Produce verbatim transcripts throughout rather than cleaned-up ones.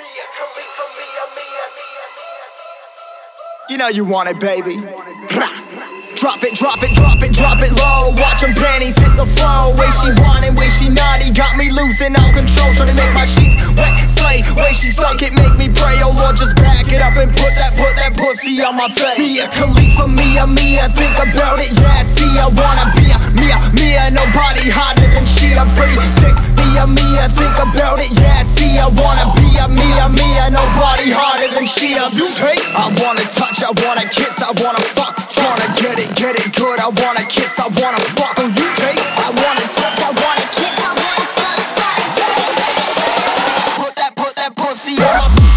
You know you want it, baby. Drop it, drop it, drop it, drop it low. Watch them panties hit the floor. Way she want it, way she naughty, got me losing all control. Trying to make my sheets wet, slay. Way she suck it, make me pray. Oh Lord, just back it up and put that, put that pussy on my face. Mia Khalifa, Mia, Mia, think about it, yeah. See, I wanna be a Mia, Mia. Nobody hotter than she. I'm pretty thick, Mia, Mia, think about it, yeah. See, I wanna be a Mia, Mia. Nobody hotter than she. You taste? I wanna touch, I wanna kiss, I wanna fuck. Tryna get it, get it good. I wanna kiss, I wanna fuck. Oh, you taste? I wanna touch, I wanna kiss, I wanna fuck, fuck, yeah. Put that, put that pussy on my.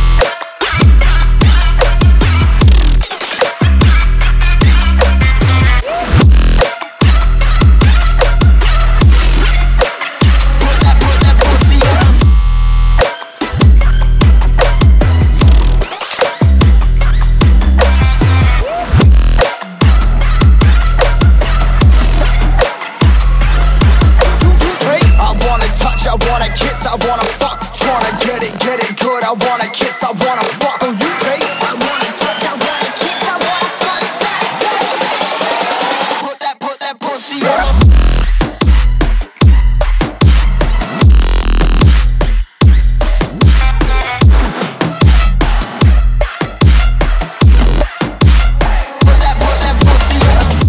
I wanna fuck, tryna get it, get it good. I wanna kiss, I wanna fuck. Oh, you taste? I wanna touch, I wanna kiss, I wanna fuck, fuck, yeah. Put that, put that pussy on. Put that, put that pussy on.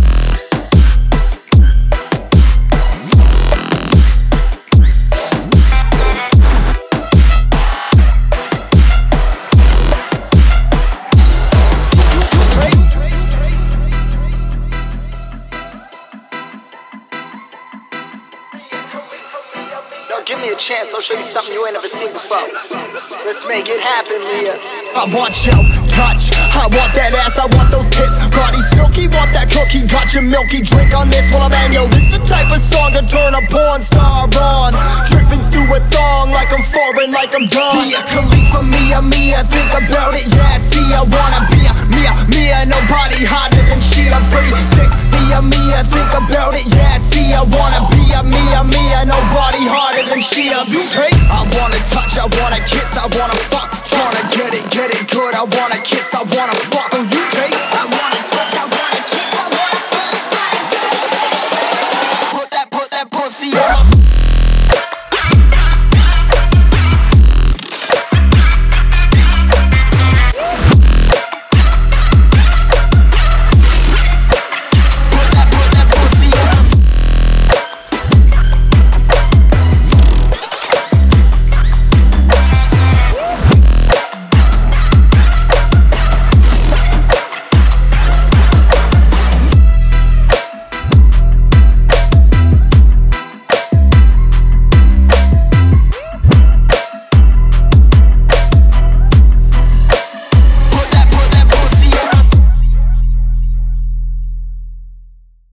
Give me a chance, I'll show you something you ain't never seen before. Let's make it happen, Mia. I want your touch, I want that ass, I want those tits. Body silky, want that cookie, got your milky drink on this while I'm at yo. This the type of song to turn a porn star on. Dripping through a thong like I'm foreign, like I'm done. Mia Khalifa, Mia, Mia, think about it, yeah. See, I wanna be a Mia, Mia. Nobody hotter than she. I'm pretty thick, Mia, Mia, think about it, yeah. See, I wanna be a Mia, Mia. Nobody harder than she. You taste? I wanna touch, I wanna kiss, I wanna fuck. Tryna get it, get it good. I wanna kiss, I